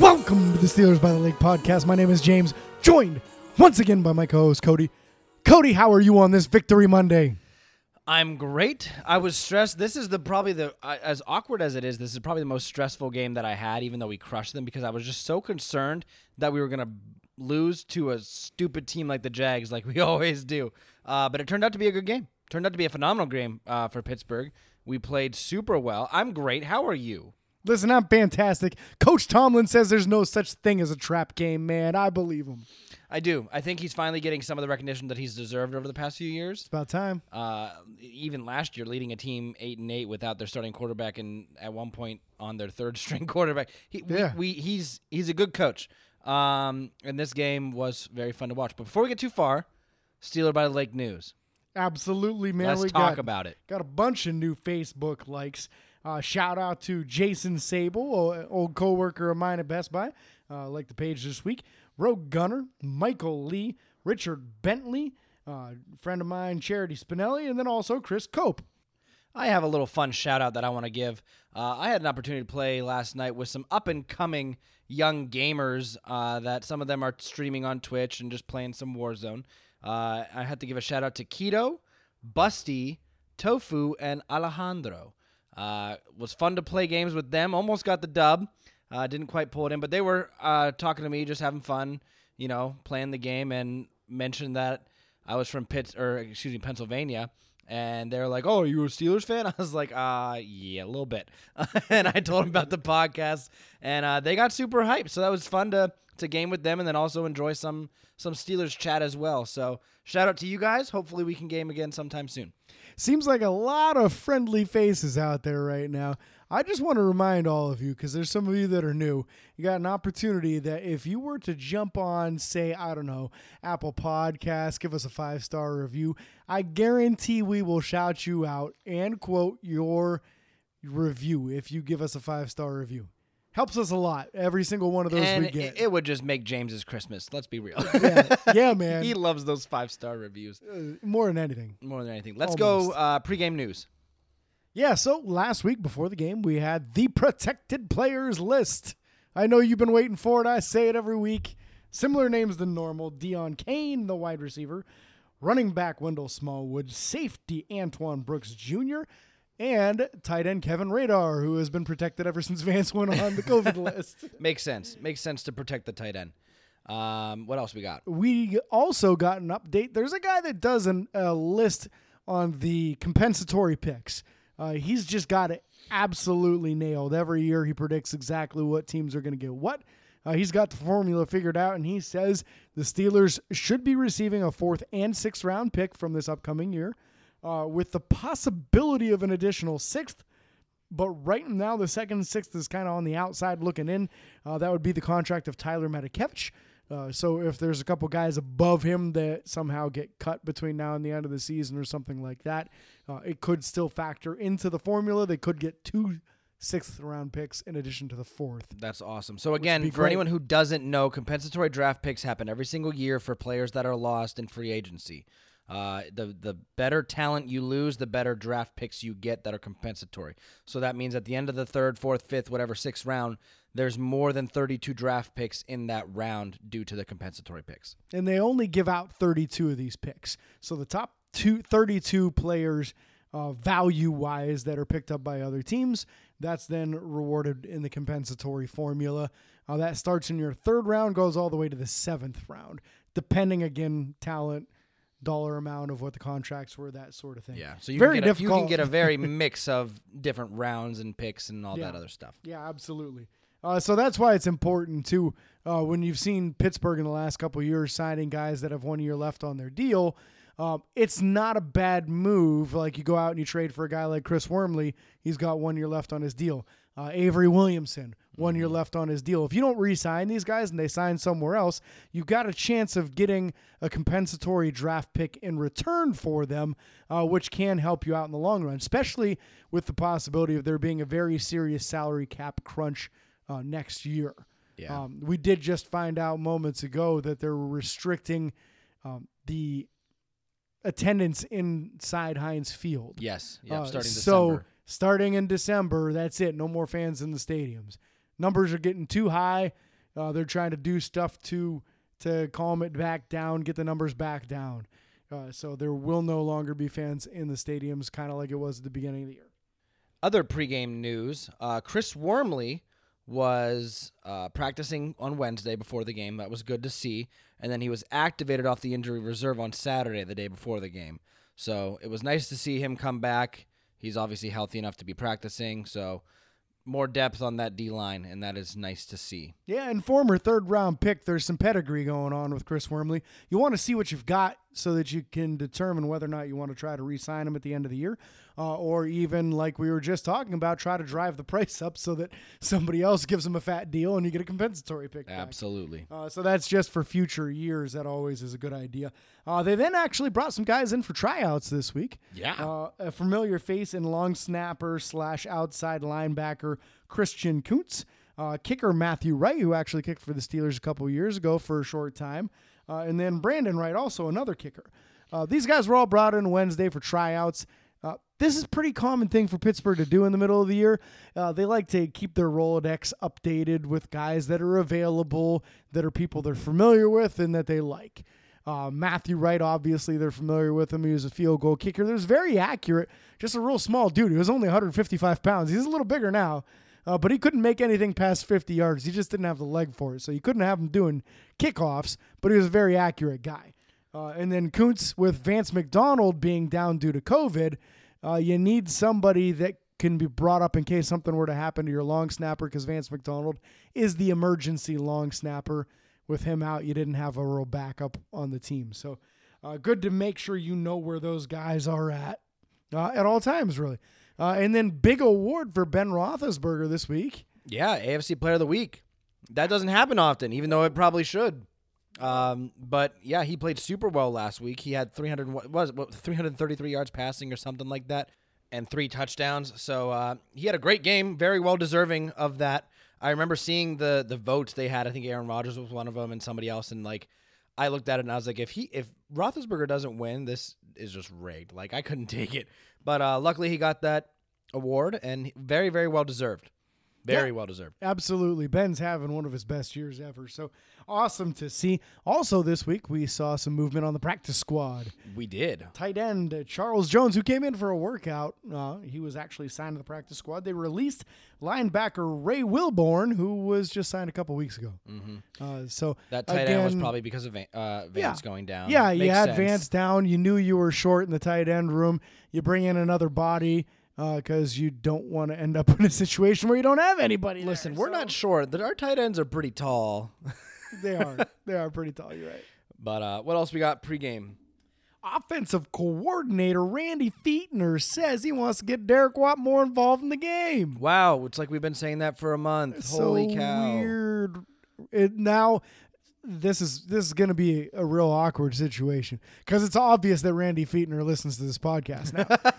Welcome to the Steelers by the Lake podcast. My name is James, joined once again by my co-host Cody. Cody, how are you on this Victory Monday? I'm great. I was stressed. This is as awkward as it is, this is probably the most stressful game that I had, even though we crushed them, because I was just so concerned that we were going to lose to a stupid team like the Jags, like we always do. But it turned out to be a good game. Turned out to be a phenomenal game for Pittsburgh. We played super well. I'm great. How are you? Listen, I'm fantastic. Coach Tomlin says there's no such thing as a trap game, man. I believe him. I do. I think he's finally getting some of the recognition that he's deserved over the past few years. It's about time. Even last year, leading a team 8-8 without their starting quarterback and at one point on their third string quarterback. He's a good coach. And this game was very fun to watch. But before we get too far, Steeler by the Lake news. Absolutely, man. Let's talk about it. Got a bunch of new Facebook likes. Shout out to Jason Sable, old co-worker of mine at Best Buy. Like the page this week. Rogue Gunner, Michael Lee, Richard Bentley, friend of mine, Charity Spinelli, and then also Chris Cope. I have a little fun shout-out that I want to give. I had an opportunity to play last night with some up-and-coming young gamers that some of them are streaming on Twitch and just playing some Warzone. I had to give a shout-out to Keto, Busty, Tofu, and Alejandro. Was fun to play games with them. Almost got the dub. Didn't quite pull it in, but they were talking to me, just having fun, playing the game, and mentioned that I was from Pennsylvania, and they were like, "Oh, are you a Steelers fan?" I was like, "Yeah, a little bit." And I told them about the podcast, and they got super hyped. So that was fun to game with them, and then also enjoy some Steelers chat as well. So shout out to you guys. Hopefully we can game again sometime soon. Seems like a lot of friendly faces out there right now. I just want to remind all of you, because there's some of you that are new, you got an opportunity that if you were to jump on, say, I don't know, Apple Podcasts, give us a 5-star review, I guarantee we will shout you out and quote your review if you give us a 5-star review. Helps us a lot. Every single one of those and we get. It would just make James's Christmas. Let's be real. Yeah, man. He loves those 5-star reviews. More than anything. Let's Almost. go pregame news. Yeah, so last week before the game, we had the protected players list. I know you've been waiting for it. I say it every week. Similar names than normal. Deon Cain, the wide receiver. Running back Wendell Smallwood. Safety Antoine Brooks Jr., and tight end Kevin Radar, who has been protected ever since Vance went on the COVID list. Makes sense. Makes sense to protect the tight end. What else we got? We also got an update. There's a guy that does a list on the compensatory picks. He's just got it absolutely nailed. Every year he predicts exactly what teams are going to get what. He's got the formula figured out, and he says the Steelers should be receiving a 4th and 6th round pick from this upcoming year. With the possibility of an additional 6th, but right now the 2nd and 6th is kind of on the outside looking in. That would be the contract of Tyler Matakevich. So if there's a couple guys above him that somehow get cut between now and the end of the season or something like that, it could still factor into the formula. They could get 2 6th-round picks in addition to the 4th. That's awesome. So again, for anyone who doesn't know, compensatory draft picks happen every single year for players that are lost in free agency. The better talent you lose, the better draft picks you get that are compensatory. So that means at the end of the 3rd, 4th, 5th, whatever, 6th round, there's more than 32 draft picks in that round due to the compensatory picks. And they only give out 32 of these picks. So the top 32 players value-wise that are picked up by other teams, that's then rewarded in the compensatory formula. That starts in your 3rd round, goes all the way to the 7th round, depending, again, talent, dollar amount of what the contracts were, that sort of thing. Yeah, so you can get a very mix of different rounds and picks and all that other stuff. Yeah, absolutely. So that's why it's important, too, when you've seen Pittsburgh in the last couple of years signing guys that have 1 year left on their deal, it's not a bad move. Like you go out and you trade for a guy like Chris Wormley, he's got 1 year left on his deal. Avery Williamson, 1 year left on his deal. If you don't re-sign these guys and they sign somewhere else, you've got a chance of getting a compensatory draft pick in return for them, which can help you out in the long run, especially with the possibility of there being a very serious salary cap crunch next year. Yeah. We did just find out moments ago that they're restricting the attendance inside Heinz Field. Yes. Yeah, starting so December. Starting in December, that's it. No more fans in the stadiums. Numbers are getting too high. They're trying to do stuff to calm it back down, get the numbers back down. So there will no longer be fans in the stadiums, kind of like it was at the beginning of the year. Other pregame news, Chris Wormley was practicing on Wednesday before the game. That was good to see. And then he was activated off the injury reserve on Saturday, the day before the game. So it was nice to see him come back. He's obviously healthy enough to be practicing, so more depth on that D-line, and that is nice to see. Yeah, and former third-round pick, there's some pedigree going on with Chris Wormley. You want to see what you've got so that you can determine whether or not you want to try to re-sign him at the end of the year, or even, like we were just talking about, try to drive the price up so that somebody else gives him a fat deal and you get a compensatory pick back. Absolutely. So that's just for future years. That always is a good idea. They then actually brought some guys in for tryouts this week. Yeah. A familiar face in long snapper / outside linebacker Christian Kuntz. Kicker Matthew Wright, who actually kicked for the Steelers a couple years ago for a short time. And then Brandon Wright, also another kicker. These guys were all brought in Wednesday for tryouts. This is a pretty common thing for Pittsburgh to do in the middle of the year. They like to keep their Rolodex updated with guys that are available, that are people they're familiar with, and that they like. Matthew Wright, obviously, they're familiar with him. He was a field goal kicker. He was very accurate, just a real small dude. He was only 155 pounds. He's a little bigger now. But he couldn't make anything past 50 yards. He just didn't have the leg for it. So you couldn't have him doing kickoffs, but he was a very accurate guy. And then Kuntz, with Vance McDonald being down due to COVID, you need somebody that can be brought up in case something were to happen to your long snapper, because Vance McDonald is the emergency long snapper. With him out, you didn't have a real backup on the team. So good to make sure you know where those guys are at all times, really. And then big award for Ben Roethlisberger this week. Yeah, AFC Player of the Week. That doesn't happen often, even though it probably should. But yeah, he played super well last week. He had 333 yards passing or something like that, and 3 touchdowns. So he had a great game, very well deserving of that. I remember seeing the votes they had. I think Aaron Rodgers was one of them, and somebody else. And like, I looked at it and I was like, if Roethlisberger doesn't win, this is just rigged. Like, I couldn't take it. But luckily, he got that award, and very, very well deserved. Very well deserved. Absolutely. Ben's having one of his best years ever. So awesome to see. Also this week, we saw some movement on the practice squad. We did. Tight end Charles Jones, who came in for a workout. He was actually signed to the practice squad. They released linebacker Ray Wilborn, who was just signed a couple weeks ago. Mm-hmm. So that tight end was probably because of Vance going down. Yeah, you Makes had sense. Vance down. You knew you were short in the tight end room. You bring in another body because you don't want to end up in a situation where you don't have anybody. Listen, there. we're not sure. Our tight ends are pretty tall. They are. They are pretty tall. You're right. But what else we got pregame? Offensive coordinator Randy Fichtner says he wants to get Derek Watt more involved in the game. Wow, it's like we've been saying that for a month. Holy cow. Weird. Now, this is going to be a real awkward situation because it's obvious that Randy Fichtner listens to this podcast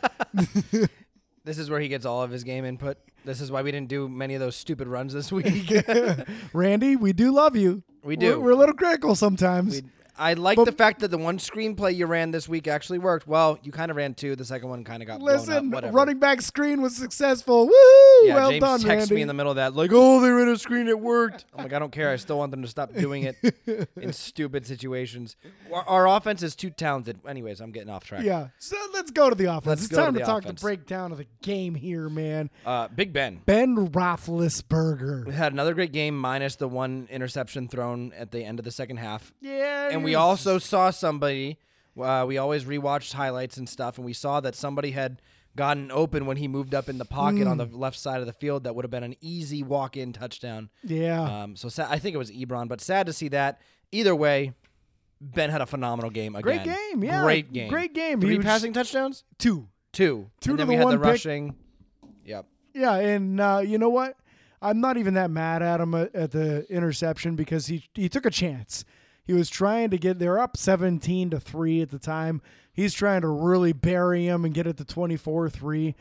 now. This is where he gets all of his game input. This is why we didn't do many of those stupid runs this week. Randy, we do love you. We do. We're a little critical sometimes. I like the fact that the one screenplay you ran this week actually worked. Well, you kind of ran 2. The second one kind of got blown up. Whatever. Running back screen was successful. Woo! Yeah, well James done, texts Randy. me in the middle of that, like, oh, they ran a screen, it worked. I'm like, I don't care. I still want them to stop doing it in stupid situations. Our offense is too talented. Anyways, I'm getting off track. Yeah, so let's go to the offense. Let's it's go to time the to talk offense. the breakdown of the game here, man. Big Ben. Ben Roethlisberger. We had another great game minus the one interception thrown at the end of the second half. Yeah, And we also saw somebody, we always rewatched highlights and stuff, and we saw that somebody had gotten open when he moved up in the pocket on the left side of the field. That would have been an easy walk-in touchdown. Yeah. So I think it was Ebron, but sad to see that. Either way, Ben had a phenomenal game again. Great game, yeah. Great game. Great game. 3 He was- passing touchdowns? 2. 2. Two And to then the we had one the pick. rushing. Yep. Yeah, and you know what? I'm not even that mad at him at the interception because he took a chance. He was trying to get, they're up 17-3 at the time. He's trying to really bury him and get it to 24-3.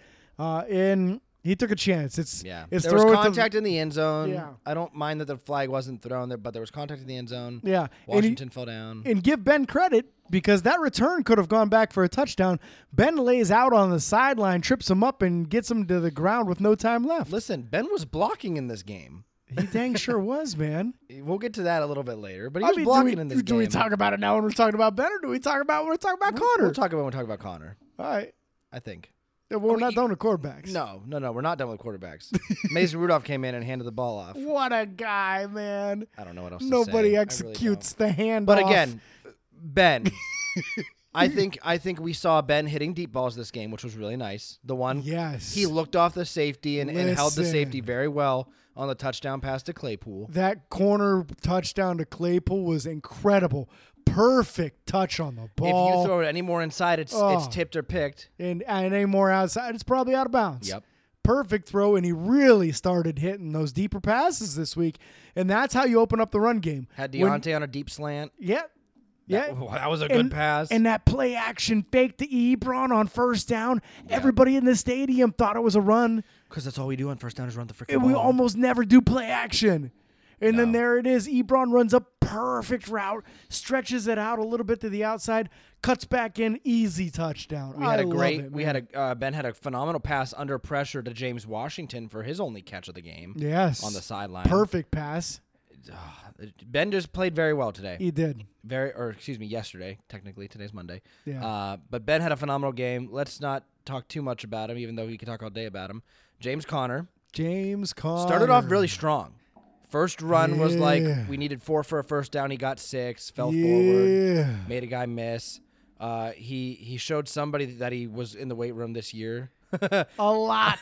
And he took a chance. It's there throw was it to- contact in the end zone. Yeah. I don't mind that the flag wasn't thrown there, but there was contact in the end zone. Yeah. Washington fell down. And give Ben credit because that return could have gone back for a touchdown. Ben lays out on the sideline, trips him up, and gets him to the ground with no time left. Listen, Ben was blocking in this game. He dang sure was, man. We'll get to that a little bit later. But he was blocking in this game. Do we talk about it now when we're talking about Ben, or do we talk about when we're talking about Connor? We'll talk about when we talk about Connor. All right. I think. Yeah, we're not done with quarterbacks. No. We're not done with quarterbacks. Mason Rudolph came in and handed the ball off. What a guy, man. I don't know what else to say. Nobody executes the handoff. But again, Ben. I think we saw Ben hitting deep balls this game, which was really nice. The one, yes, he looked off the safety and held the safety very well on the touchdown pass to Claypool. That corner touchdown to Claypool was incredible. Perfect touch on the ball. If you throw it any more inside, it's tipped or picked. And any more outside, it's probably out of bounds. Yep. Perfect throw, and he really started hitting those deeper passes this week. And that's how you open up the run game. Had Deontay on a deep slant. Yeah. That was a good pass. And that play action fake to Ebron on first down. Yeah. Everybody in the stadium thought it was a run. Because that's all we do on first down is run the freaking ball. We almost never do play action. And then there it is. Ebron runs a perfect route, stretches it out a little bit to the outside, cuts back in, easy touchdown. Ben had a phenomenal pass under pressure to James Washington for his only catch of the game. Yes. On the sideline. Perfect pass. Ben just played very well today. He did. Yesterday. Technically, today's Monday. Yeah. But Ben had a phenomenal game. Let's not talk too much about him, even though we could talk all day about him. James Conner. Started off really strong. First run was like, we needed 4 for a first down. He got 6, fell forward, made a guy miss. He showed somebody that he was in the weight room this year. A lot.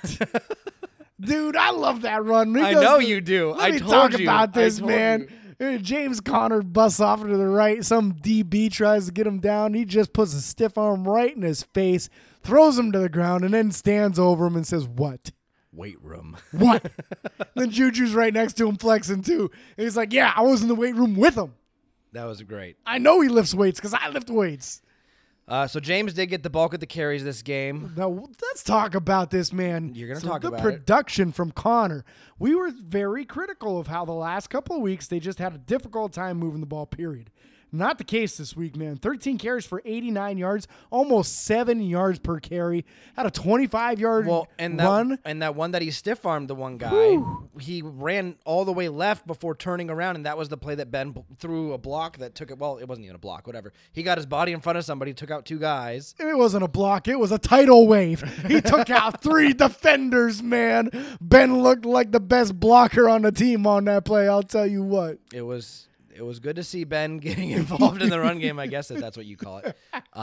Dude, I love that run. I know you do. Let me talk about this, man. James Conner busts off to the right. Some DB tries to get him down. He just puts a stiff arm right in his face, throws him to the ground, and then stands over him and says, "What? Weight room." What? Then Juju's right next to him flexing too. And he's like, "Yeah, I was in the weight room with him." That was great. I know he lifts weights because I lift weights. So James did get the bulk of the carries this game. Now, let's talk about this, man. You're going to talk about the production from Connor. We were very critical of how the last couple of weeks they just had a difficult time moving the ball, period. Not the case this week, man. 13 carries for 89 yards, almost 7 yards per carry. Had a 25-yard run. And that one that he stiff-armed the one guy, he ran all the way left before turning around, and that was the play that Ben threw a block that took it. Well, it wasn't even a block, whatever. He got his body in front of somebody, took out 2 guys. It wasn't a block. It was a tidal wave. He took out 3 defenders, man. Ben looked like the best blocker on the team on that play, I'll tell you what. It was good to see Ben getting involved in the run game, I guess that's what you call it.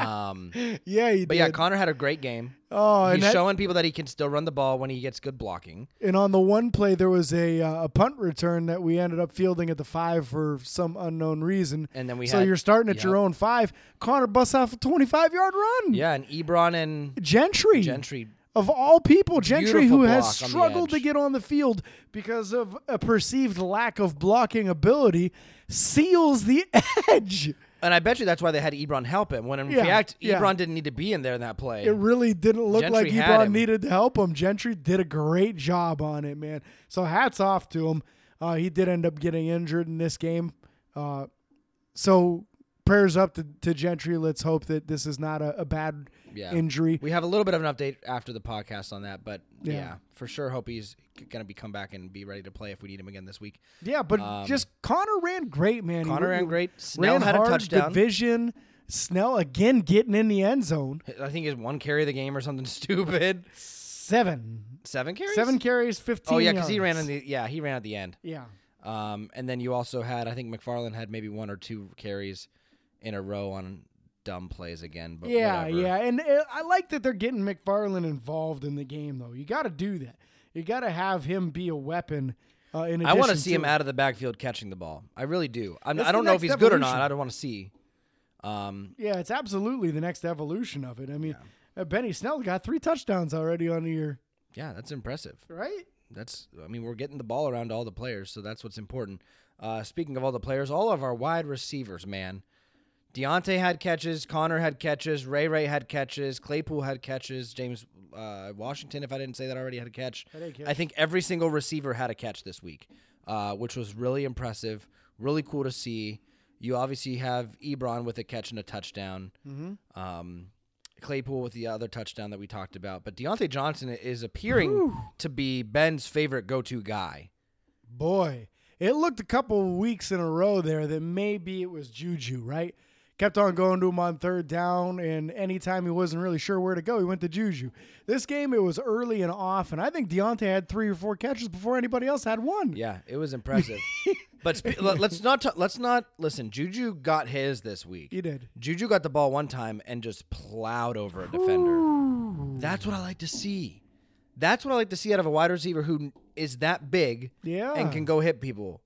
Yeah, he did. But yeah, Connor had a great game. Oh, he's showing people that he can still run the ball when he gets good blocking. And on the one play, there was a punt return that we ended up fielding at the 5 for some unknown reason. And then you're starting at your own 5. Connor busts off a 25-yard run. Yeah, and Ebron and Gentry. Of all people, Gentry, who has struggled to get on the field because of a perceived lack of blocking ability, seals the edge. And I bet you that's why they had Ebron help him, when in fact, Ebron didn't need to be in there in that play. It really didn't look like Ebron needed to help him. Gentry did a great job on it, man. So hats off to him. He did end up getting injured in this game. So prayers up to Gentry. Let's hope that this is not a bad injury. We have a little bit of an update after the podcast on that, but for sure hope he's going to come back and be ready to play if we need him again this week. Yeah, but just Connor ran great, man. Connor ran great. Snell had a touchdown. Division. Snell again getting in the end zone. I think his 1 carry of the game or something stupid. 7 carries? 7 carries, 15 Oh, yeah, because he ran at the end. Yeah. And then you also had, I think McFarland had maybe 1 or 2 carries in a row on dumb plays again. But whatever. And I like that they're getting McFarland involved in the game, though. You got to do that. You got to have him be a weapon. I want to see him out of the backfield catching the ball. I really do. I don't know if he's good or not. I don't want to see. It's absolutely the next evolution of it. I mean, Benny Snell got 3 touchdowns already on the year. Yeah, that's impressive. Right? We're getting the ball around to all the players, so that's what's important. Speaking of all the players, all of our wide receivers, man. Deontay had catches, Connor had catches, Ray had catches, Claypool had catches, James Washington, if I didn't say that already, had a catch. I think every single receiver had a catch this week, which was really impressive, really cool to see. You obviously have Ebron with a catch and a touchdown. Mm-hmm. Claypool with the other touchdown that we talked about. But Deontay Johnson is appearing to be Ben's favorite go-to guy. boy, it looked a couple of weeks in a row there that maybe it was Juju, right? Kept on going to him on third down, and anytime he wasn't really sure where to go, he went to Juju. This game, it was early and often. I think Deontay had 3 or 4 catches before anybody else had one. Yeah, it was impressive. But let's not listen. Juju got his this week. He did. Juju got the ball one time and just plowed over a defender. Ooh. That's what I like to see. That's what I like to see out of a wide receiver who is that big and can go hit people.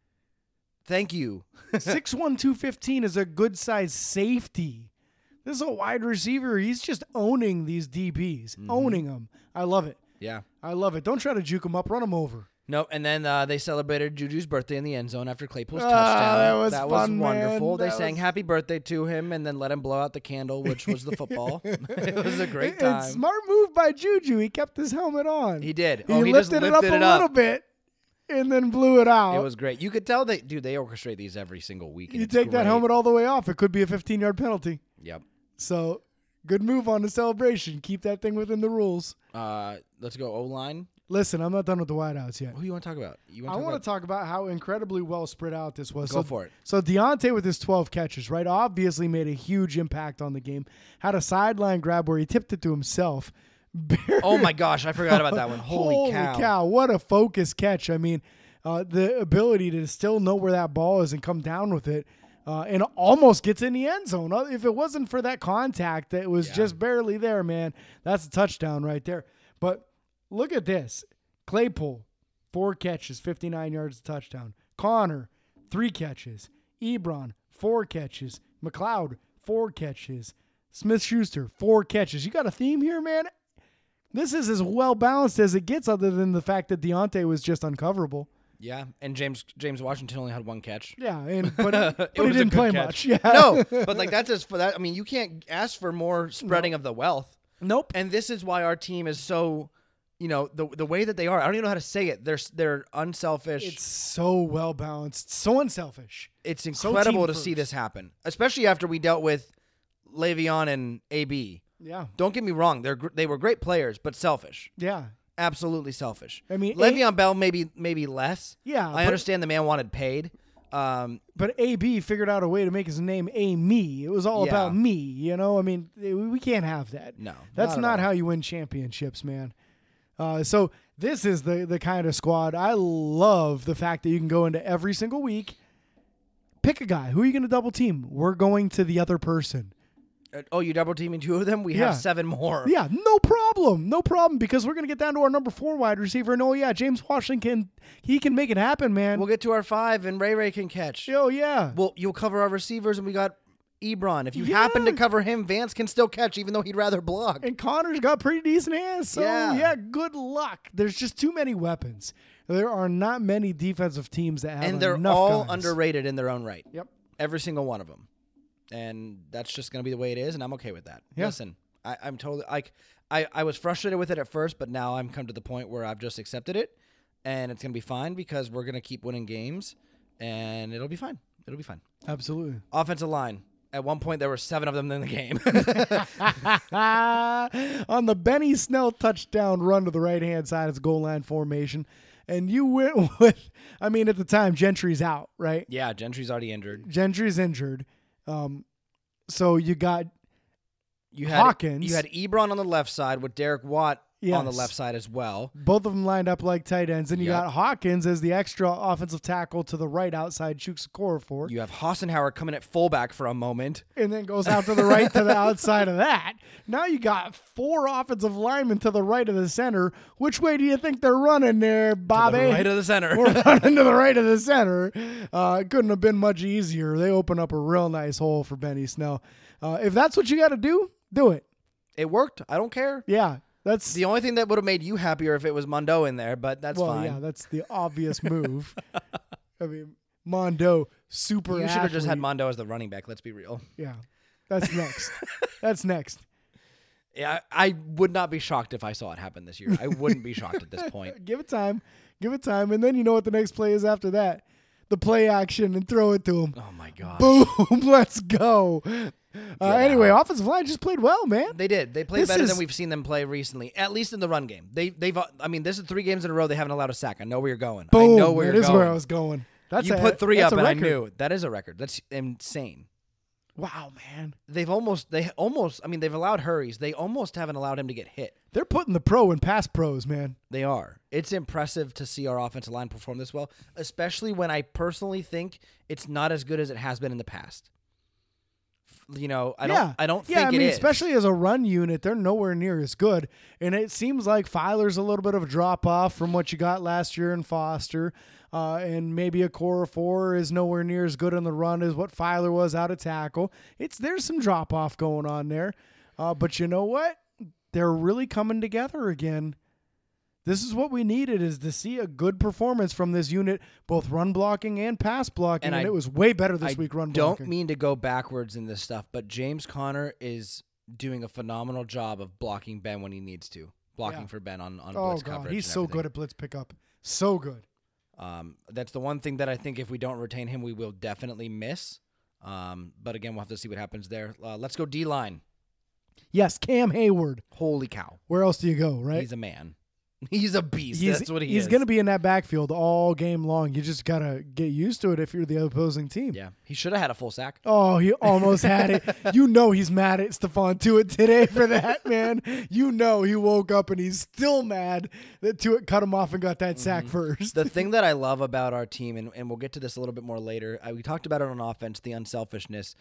Thank you. 6'1", 215 is a good size safety. This is a wide receiver. He's just owning these DBs, owning them. I love it. Yeah. I love it. Don't try to juke him up. Run him over. No, and then they celebrated Juju's birthday in the end zone after Claypool's touchdown. That was fun, wonderful. Man. They sang happy birthday to him and then let him blow out the candle, which was the football. It was a great time. And smart move by Juju. He kept his helmet on. He did. He lifted it up a little bit and then blew it out. It was great. You could tell they orchestrate these every single week. You take that helmet all the way off, it could be a 15-yard penalty. Yep. So, good move on the celebration. Keep that thing within the rules. Let's go O-line. Listen, I'm not done with the wideouts yet. Who do you want to talk about? I want to talk about how incredibly well spread out this was. Go for it. So Deontay with his 12 catches, right, obviously made a huge impact on the game. Had a sideline grab where he tipped it to himself. Oh, my gosh. I forgot about that one. Holy cow. What a focus catch. I mean, the ability to still know where that ball is and come down with it and almost gets in the end zone. If it wasn't for that contact that was just barely there, man, that's a touchdown right there. But look at this. Claypool, 4 catches, 59 yards, touchdown. Connor, 3 catches. Ebron, 4 catches. McLeod, 4 catches. Smith-Schuster, 4 catches. You got a theme here, man? This is as well balanced as it gets, other than the fact that Deontay was just uncoverable. Yeah, and James Washington only had 1 catch. Yeah, but he didn't play much. Yeah. No, but like that's just for that. I mean, you can't ask for more spreading of the wealth. Nope. And this is why our team is so, the way that they are. I don't even know how to say it. They're unselfish. It's so well balanced, so unselfish. It's incredible to see this happen, especially after we dealt with Le'Veon and AB. Yeah. Don't get me wrong. They were great players, but selfish. Yeah. Absolutely selfish. I mean, Le'Veon Bell maybe less. Yeah. I understand the man wanted paid. But AB figured out a way to make his name A-me. It was all about me, I mean, we can't have that. No. That's not how you win championships, man. So this is the kind of squad. I love the fact that you can go into every single week, pick a guy. Who are you going to double team? We're going to the other person. Oh, you double teaming 2 of them? We have 7 more. Yeah, no problem, because we're going to get down to our number 4 wide receiver, and James Washington, he can make it happen, man. We'll get to our 5, and Ray can catch. Oh, yeah. Well, you'll cover our receivers, and we got Ebron. If you happen to cover him, Vance can still catch, even though he'd rather block. And Connor's got pretty decent hands, so good luck. There's just too many weapons. There are not many defensive teams that have enough guys. And they're all underrated in their own right. Yep. Every single one of them. And that's just going to be the way it is, and I'm okay with that. Yeah. Listen, I'm totally I was frustrated with it at first, but now I'm come to the point where I've just accepted it, and it's going to be fine because we're going to keep winning games, and it'll be fine. It'll be fine. Absolutely. Offensive line. At one point, there were 7 of them in the game. On the Benny Snell touchdown run to the right-hand side, it's goal line formation. And you went with, at the time, Gentry's out, right? Yeah, Gentry's already injured. Gentry's injured. So you got Hawkins. Hawkins. You had Ebron on the left side with Derek Watt on the left side as well. Both of them lined up like tight ends. And you got Hawkins as the extra offensive tackle to the right outside Chuks Okorafor. You have Hassenhauer coming at fullback for a moment. And then goes out to the right to the outside of that. Now you got 4 offensive linemen to the right of the center. Which way do you think they're running there, Bobby? To the right of the center. We're running to the right of the center. It couldn't have been much easier. They open up a real nice hole for Benny Snell. If that's what you got to do it. It worked. I don't care. Yeah. That's the only thing that would have made you happier if it was Mondo in there, but that's fine. Yeah, that's the obvious move. Mondo, super You should have just athlete. had Mondo as the running back, let's be real. Yeah, that's next. That's next. Yeah, I would not be shocked if I saw it happen this year. I wouldn't be shocked at this point. Give it time. And then you know what the next play is after that. the play action and throw it to him. Oh my god. Boom, let's go. Anyway, Yeah. offensive line just played well, man. They did. They played This better is- than we've seen them play recently, at least in the run game. They've. I mean, this is 3 games in a row they haven't allowed a sack. I know where you're going. Boom, I know where that you're is going. where I was going. That's You put 3 that's up, a and I record. knew that is a record. That's insane. Wow, man. They've almost. I mean, they've allowed hurries. They almost haven't allowed him to get hit. They're putting the pro and pass pros, man. They are. It's impressive to see our offensive line perform this well, especially when I personally think it's not as good as it has been in the past. You know, I don't think I mean, it is. especially as a run unit, they're nowhere near as good. And it seems like Filer's a little bit of a drop off from what you got last year in Foster. And maybe a core 4 is nowhere near as good on the run as what Filer was out of tackle. There's some drop off going on there. But you know what? They're really coming together again. This is what we needed, is to see a good performance from this unit, both run blocking and pass blocking, and it was way better this week run blocking. Don't mean to go backwards in this stuff, but James Conner is doing a phenomenal job of blocking Ben when he needs to. Blocking for Ben on blitz coverage. He's and so everything. good at blitz pickup. So good. That's the one thing that I think if we don't retain him, we will definitely miss. But again, we'll have to see what happens there. Let's go D-line. Yes, Cam Hayward. Holy cow. Where else do you go, right? He's a man. He's a beast. That's what he is. He's going to be in that backfield all game long. You just got to get used to it if you're the opposing team. Yeah. He should have had a full sack. Oh, he almost had it. You know he's mad at Stephon Tuitt today for that, man. You know he woke up and he's still mad that Tuitt cut him off and got that sack first. The thing that I love about our team, and we'll get to this a little bit more later, we talked about it on offense, the unselfishness.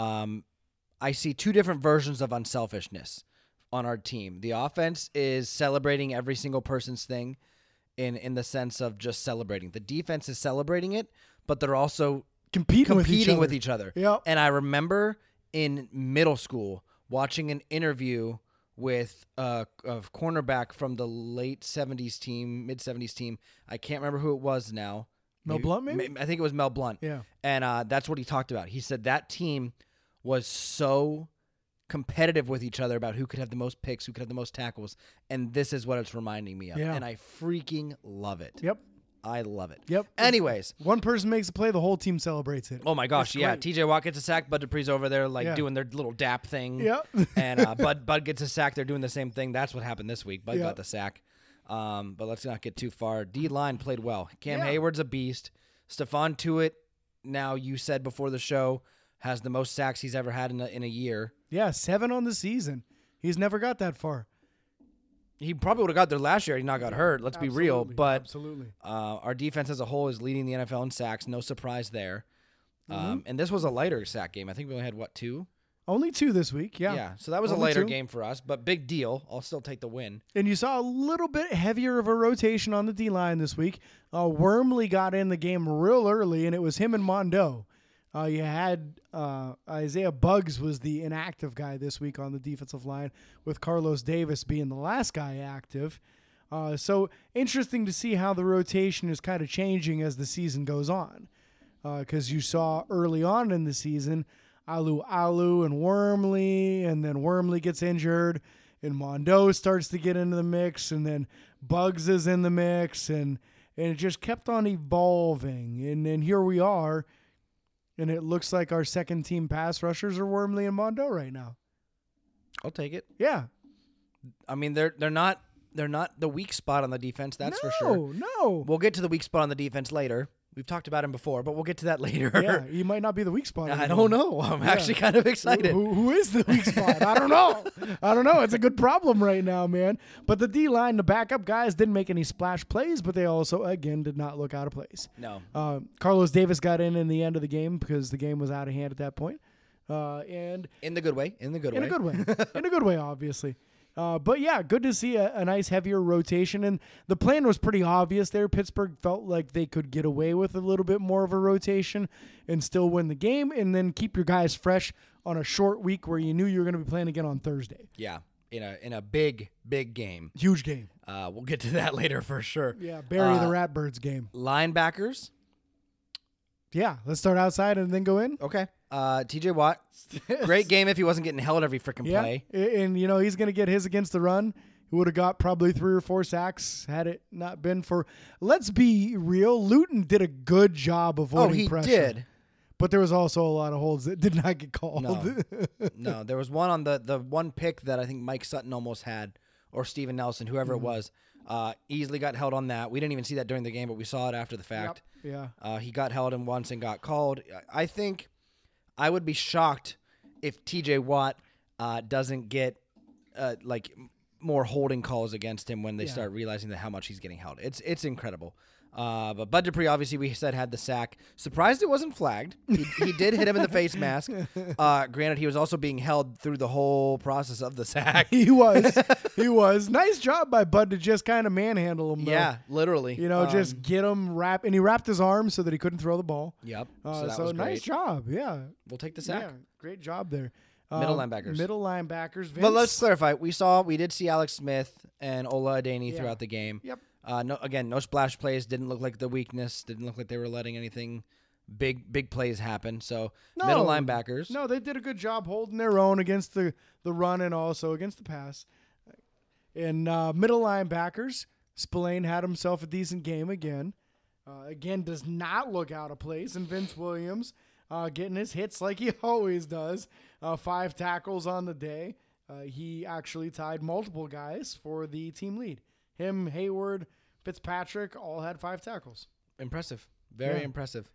I see 2 different versions of unselfishness on our team. The offense is celebrating every single person's thing in the sense of just celebrating. The defense is celebrating it, but they're also competing with each other. Yep. And I remember in middle school watching an interview with a cornerback from the late 70s team, mid 70s team. I can't remember who it was now. Mel Blount, maybe? I think it was Mel Blount. Yeah. And that's what he talked about. He said that team was so competitive with each other about who could have the most picks, who could have the most tackles, and this is what it's reminding me of. Yeah. And I freaking love it. Yep. I love it. Yep. Anyways. One person makes a play, the whole team celebrates it. Oh my gosh, That's yeah. great. TJ Watt gets a sack, Bud Dupree's over there doing their little dap thing. Yep. And Bud gets a sack, they're doing the same thing. That's what happened this week. Bud Yep. got the sack. But let's not get too far. D-line played well. Cam Yeah. Hayward's a beast. Stephon Tuitt, now you said before the show, has the most sacks he's ever had in a year. Yeah, 7 on the season. He's never got that far. He probably would have got there last year. He not got hurt. Let's be real. Absolutely. But Absolutely. our defense as a whole is leading the NFL in sacks. No surprise there. And this was a lighter sack game. I think we only had, 2? Only 2 this week, yeah. So that was a Only lighter 2. game for us, but big deal. I'll still take the win. And you saw a little bit heavier of a rotation on the D-line this week. Wormley got in the game real early, and it was him and Mondo. You had Isaiah Buggs was the inactive guy this week on the defensive line, with Carlos Davis being the last guy active. So interesting to see how the rotation is kind of changing as the season goes on. Because you saw early on in the season, Alu and Wormley, and then Wormley gets injured, and Mondo starts to get into the mix, and then Buggs is in the mix, and it just kept on evolving. And then here we are. And it looks like our second team pass rushers are Wormley and Mondo right now. I'll take it. Yeah. I mean, they're not the weak spot on the defense. That's for sure. No. We'll get to the weak spot on the defense later. We've talked about him before, but we'll get to that later. Yeah, he might not be the weak spot. I anymore. don't know. I'm actually kind of excited. Who is the weak spot? I don't know. It's a good problem right now, man. But the D-line, the backup guys didn't make any splash plays, but they also, again, did not look out of place. No. Carlos Davis got in the end of the game because the game was out of hand at that point. And In the good way. In a good way, obviously. But yeah, good to see a nice heavier rotation. And the plan was pretty obvious there. Pittsburgh felt like they could get away with a little bit more of a rotation and still win the game, and then keep your guys fresh on a short week where you knew you were going to be playing again on Thursday. Yeah. In a big game. Huge game. We'll get to that later for sure. Yeah, bury the Ratbirds game. Linebackers. Yeah, let's start outside and then go in. Okay. TJ Watt. Great game if he wasn't getting held every freaking Yeah, play. and he's going to get his against the run. He would have got probably 3 or 4 sacks had it not been for. Let's be real. Luton did a good job avoiding pressure. Oh, he did. But there was also a lot of holds that did not get called. No, there was one on the one pick that I think Mike Sutton almost had, or Steven Nelson, whoever it was. Easily got held on that. We didn't even see that during the game, but we saw it after the fact. Yep. Yeah. He got held in once and got called. I think I would be shocked if TJ Watt doesn't get more holding calls against him when they start realizing that how much he's getting held. It's incredible. But Bud Dupree, obviously, we said had the sack. Surprised it wasn't flagged. He did hit him in the face mask. Granted, he was also being held through the whole process of the sack. He was. He was. Nice job by Bud to just kind of manhandle him, though. Yeah, literally. Just get him and he wrapped his arm so that he couldn't throw the ball. Yep. So that was nice job. Yeah. We'll take the sack. Yeah, great job there. Middle linebackers. Vince. But let's clarify. We did see Alex Smith and Ola Adeni throughout the game. Yep. No splash plays. Didn't look like the weakness. Didn't look like they were letting anything big plays happen. So middle linebackers. No, they did a good job holding their own against the run and also against the pass. And middle linebackers, Spillane had himself a decent game again. Again, does not look out of place. And Vince Williams getting his hits like he always does. 5 tackles on the day. He actually tied multiple guys for the team lead. Him, Hayward, Fitzpatrick all had 5 tackles. Impressive. Very impressive.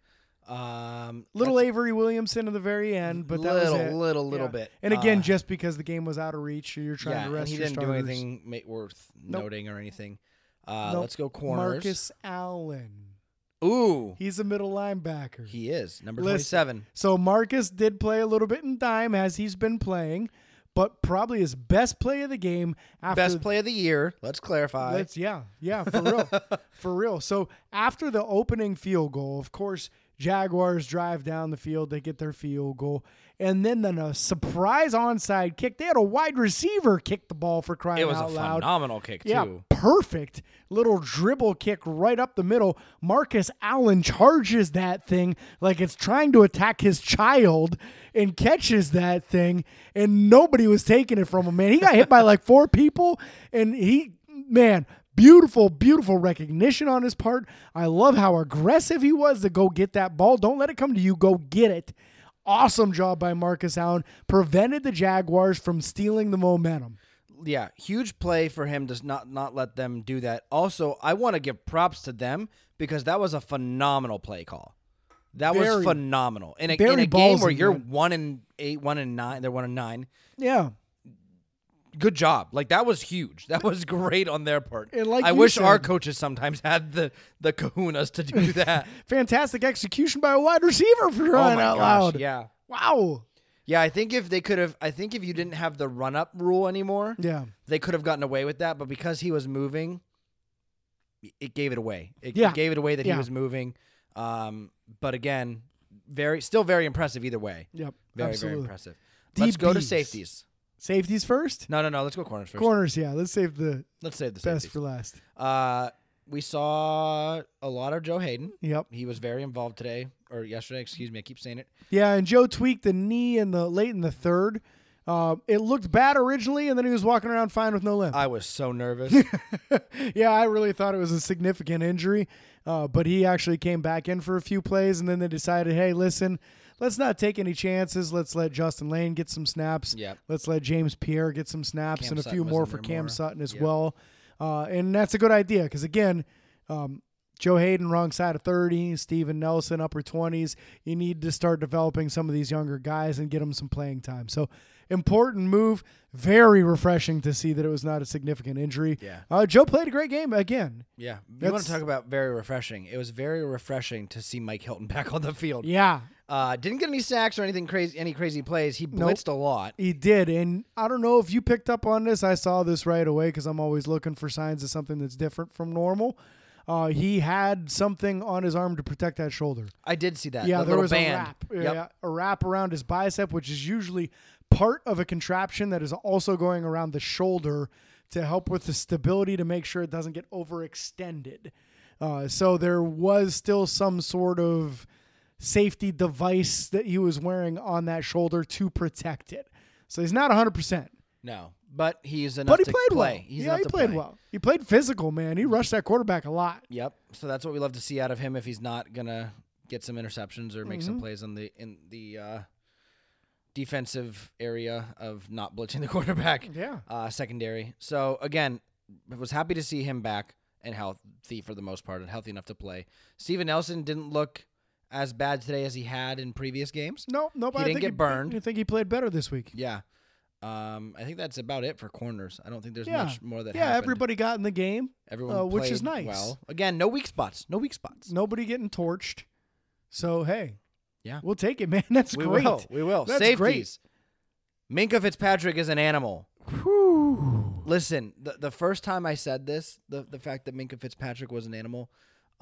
Little Avery Williamson at the very end, but that was it. Little bit. And again, just because the game was out of reach, you're trying to rest and he your didn't starters. do anything worth noting or anything. Let's go corners. Marcus Allen. Ooh. He's a middle linebacker. He is. Number 27. So Marcus did play a little bit in dime as he's been playing, but probably his best play of the game. Best play of the year. Let's clarify. Yeah, for real. For real. So after the opening field goal, of course, Jaguars drive down the field. They get their field goal. And then a surprise onside kick. They had a wide receiver kick the ball for crying out loud. It was a phenomenal kick, too. Yeah, perfect. Little dribble kick right up the middle. Marcus Allen charges that thing like it's trying to attack his child and catches that thing, and nobody was taking it from him, man. He got hit by like 4 people, and beautiful, beautiful recognition on his part. I love how aggressive he was to go get that ball. Don't let it come to you. Go get it. Awesome job by Marcus Allen. Prevented the Jaguars from stealing the momentum. Yeah, huge play for him to not let them do that. Also, I want to give props to them because that was a phenomenal play call. That was phenomenal. In a game where you're 1-8, 1-9, they're 1-9. Yeah. Good job. Like, that was huge. That was great on their part. I wish our coaches sometimes had the kahunas to do that. Fantastic execution by a wide receiver for crying out loud. Yeah. Wow. Yeah, I think if you didn't have the run-up rule anymore, they could have gotten away with that. But because he was moving, it gave it away. It gave it away that he was moving. But again, still very impressive either way. Yep. Very, absolutely. very impressive. Let's go to safeties. Safeties first? No. Let's go corners first. Corners, yeah. Let's save the safeties. Best for last. We saw a lot of Joe Hayden. Yep. He was very involved today, or yesterday, excuse me. I keep saying it. Yeah, and Joe tweaked the knee late in the third. It looked bad originally, and then he was walking around fine with no limp. I was so nervous. Yeah, I really thought it was a significant injury, but he actually came back in for a few plays, and then they decided, hey, listen, let's not take any chances. Let's let Justin Lane get some snaps. Yep. Let's let James Pierre get some snaps and a few more for Cam Sutton as Yep. well. And that's a good idea because, again, Joe Hayden, wrong side of 30, Steven Nelson, upper 20s. You need to start developing some of these younger guys and get them some playing time. So, important move. Very refreshing to see that it was not a significant injury. Yeah. Joe played a great game again. Yeah. You want to talk about very refreshing. It was very refreshing to see Mike Hilton back on the field. Yeah. Didn't get any sacks or anything crazy, any crazy plays. He blitzed a lot. He did. And I don't know if you picked up on this. I saw this right away because I'm always looking for signs of something that's different from normal. He had something on his arm to protect that shoulder. I did see that. Yeah, there was band. a wrap. Yep. Yeah, a wrap around his bicep, which is usually part of a contraption that is also going around the shoulder to help with the stability to make sure it doesn't get overextended. So there was still some sort of safety device that he was wearing on that shoulder to protect it. So he's not 100%. No. but he's enough But he to played play. well. He's yeah, enough he to played play. well. He played physical, man. He rushed that quarterback a lot. Yep. So that's what we love to see out of him if he's not gonna get some interceptions or make some Mm-hmm. plays in the defensive area of not blitzing the quarterback. Yeah. Secondary. So again, I was happy to see him back and healthy for the most part and healthy enough to play. Steven Nelson didn't look as bad today as he had in previous games. Nope. He didn't get burned. I think he played better this week. Yeah. I think that's about it for corners. I don't think there's Yeah. much more that Yeah, happened. everybody got in the game. Everyone which is played nice. well. Again, no weak spots. No weak spots. Nobody getting torched. So, hey. Yeah. We'll take it, man. That's We great. will. We will. That's Safeties. Minka Fitzpatrick is an animal. Whew. Listen, the first time I said this, the fact that Minka Fitzpatrick was an animal,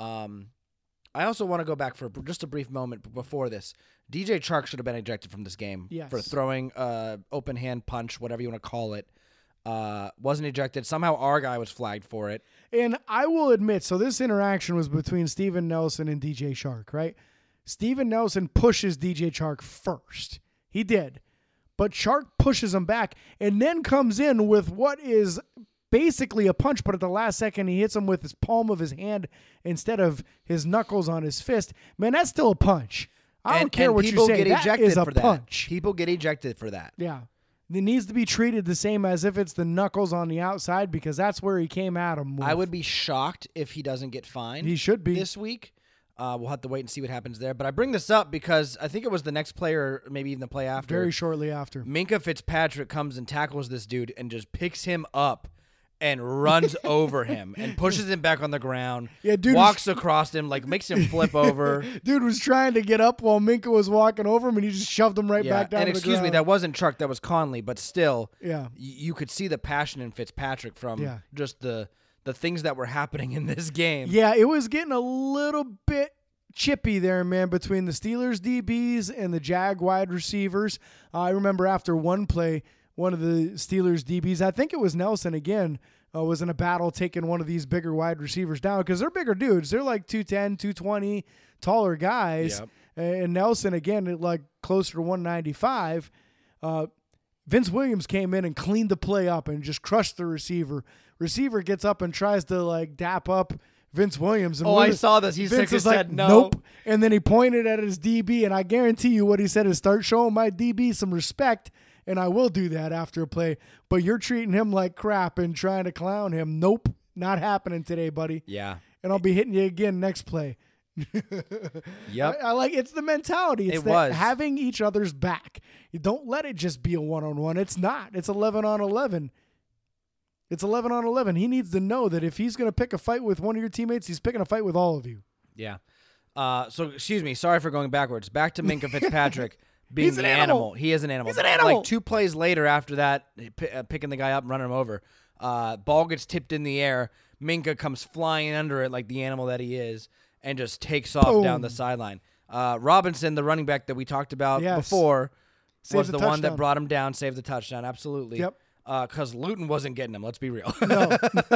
I also want to go back for just a brief moment before this. DJ Chark should have been ejected from this game Yes. for throwing open hand punch, whatever you want to call it. Wasn't ejected. Somehow our guy was flagged for it. And I will admit, so this interaction was between Steven Nelson and DJ Chark, right? Steven Nelson pushes DJ Chark first. He did. But Chark pushes him back and then comes in with what is basically a punch, but at the last second he hits him with his palm of his hand instead of his knuckles on his fist. Man, that's still a punch. I don't care what you people say. get That ejected is a for that. punch. People get ejected for that. Yeah. It needs to be treated the same as if it's the knuckles on the outside because that's where he came at him with. I would be shocked if he doesn't get fined. He should be. This week. We'll have to wait and see what happens there. But I bring this up because I think it was the next player, maybe even the play after. Very shortly after. Minka Fitzpatrick comes and tackles this dude and just picks him up and runs over him and pushes him back on the ground. Yeah, dude walks across him, like makes him flip over. Dude was trying to get up while Minka was walking over him, and he just shoved him right back down and to the excuse me, ground. that wasn't Chark, that was Conley, but still, Yeah. you could see the passion in Fitzpatrick from Yeah. just the things that were happening in this game. Yeah, it was getting a little bit chippy there, man, between the Steelers DBs and the Jag wide receivers. I remember after one play, one of the Steelers DBs, I think it was Nelson again, was in a battle taking one of these bigger wide receivers down because they're bigger dudes. They're like 210, 220, taller guys. Yep. And Nelson, again, at like closer to 195. Vince Williams came in and cleaned the play up and just crushed the receiver. Receiver gets up and tries to like dap up Vince Williams. And I saw this. He Vince is said like, no. nope. And then he pointed at his DB, and I guarantee you what he said is start showing my DB some respect, and I will do that after a play. But you're treating him like crap and trying to clown him. Nope, not happening today, buddy. Yeah. And I'll be hitting you again next play. Yep. I like it's the mentality. It's It that was. having each other's back. You don't let it just be a one-on-one. It's not. It's 11 on 11. It's 11 on 11. He needs to know that if he's going to pick a fight with one of your teammates, he's picking a fight with all of you. Yeah. So, excuse me. Sorry for going backwards. Back to Minka Fitzpatrick being He's an the animal. He is an animal. He's an animal. Like 2 plays later after that, picking the guy up and running him over, ball gets tipped in the air. Minka comes flying under it like the animal that he is and just takes off Boom. down the sideline. Robinson, the running back that we talked about Yes. before, Saved was the the one that touchdown. brought him down, saved the touchdown. Absolutely. Yep. Because Luton wasn't getting him. Let's be real. No.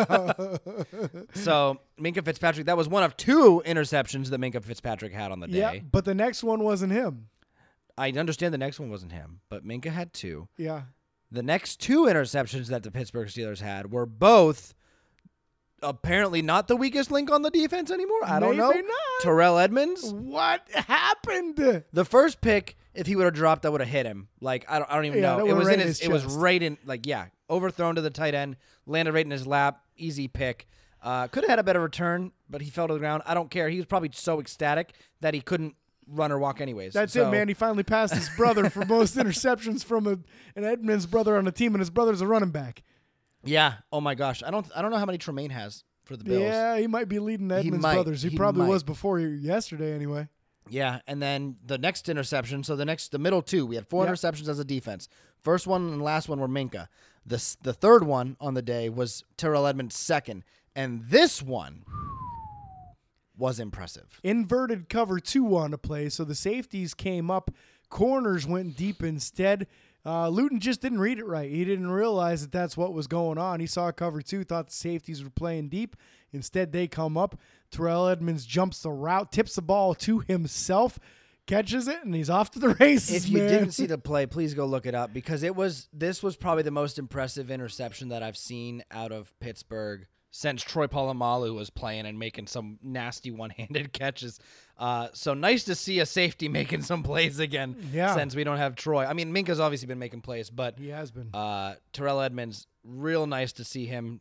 So Minka Fitzpatrick, that was one of 2 interceptions that Minka Fitzpatrick had on the day. Yeah, but the next one wasn't him. I understand the next one wasn't him, but Minka had 2. Yeah. The next 2 interceptions that the Pittsburgh Steelers had were both apparently not the weakest link on the defense anymore. I don't know. Maybe not. Terrell Edmonds. What happened? The first pick, if he would have dropped, I would have hit him. Like I don't even Yeah, know. that It would've was right in in his. his It was chest. right in overthrown to the tight end, landed right in his lap. Easy pick. Could have had a better return, but he fell to the ground. I don't care. He was probably so ecstatic that he couldn't run or walk anyways. That's So- it, man. He finally passed his brother for most interceptions from an Edmonds brother on the team, and his brother's a running back. Yeah. Oh my gosh. I don't know how many Tremaine has for the Bills. Yeah, he might be leading the Edmonds might. brothers. He He probably might. was before yesterday, anyway. Yeah, and then the next interception. So the middle 2, we had 4 Yep. interceptions as a defense. First one and last one were Minka. The third one on the day was Terrell Edmonds' second, and this one was impressive. Inverted cover 2 on the play, so the safeties came up. Corners went deep instead. Luton just didn't read it right. He didn't realize that that's what was going on. He saw cover 2, thought the safeties were playing deep. Instead, they come up. Terrell Edmonds jumps the route, tips the ball to himself, catches it, and he's off to the races. If you man. didn't see the play, please go look it up because this was probably the most impressive interception that I've seen out of Pittsburgh since Troy Polamalu was playing and making some nasty one-handed catches. So nice to see a safety making some plays again since we don't have Troy. I mean, Minka's obviously been making plays, but he has been. Terrell Edmonds, real nice to see him.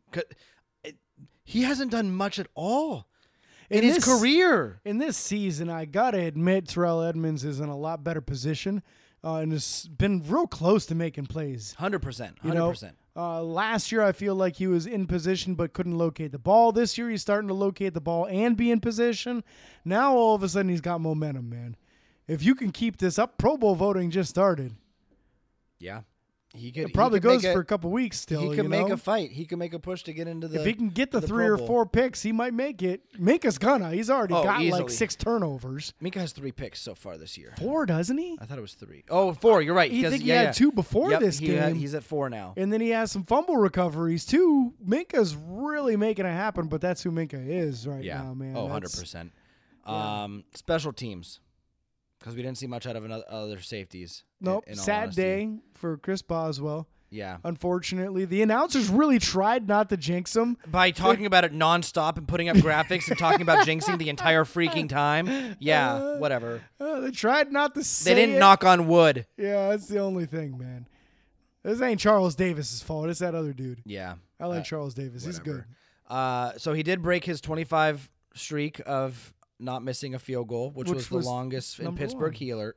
He hasn't done much at all in his career. In this season, I got to admit, Terrell Edmonds is in a lot better position and has been real close to making plays. 100%. You know, last year, I feel like he was in position but couldn't locate the ball. This year, he's starting to locate the ball and be in position. Now, all of a sudden, he's got momentum, man. If you can keep this up, Pro Bowl voting just started. Yeah. It probably goes for a couple weeks still. He could make a fight. He could make a push to get into the. If he can get the 3 or 4 picks, he might make it. Minka's gonna. He's already got easily. like 6 turnovers. Minka has 3 picks so far this year. 4, doesn't he? I thought it was 3. Oh, 4. You're right. He had 2 before this game. He's at 4 now. And then he has some fumble recoveries too. Minka's really making it happen, but that's who Minka is right now, man. Oh, 100%. Special teams. Because we didn't see much out of other safeties. Nope. In all Sad honesty. day for Chris Boswell. Yeah. Unfortunately, the announcers really tried not to jinx him. By talking about it nonstop and putting up graphics and talking about jinxing the entire freaking time. Yeah, whatever. They tried not to say They didn't knock on wood. Yeah, that's the only thing, man. This ain't Charles Davis's fault. It's that other dude. Yeah. I like Charles Davis. Whatever. He's good. So he did break his 25 streak of not missing a field goal, which was the longest in Pittsburgh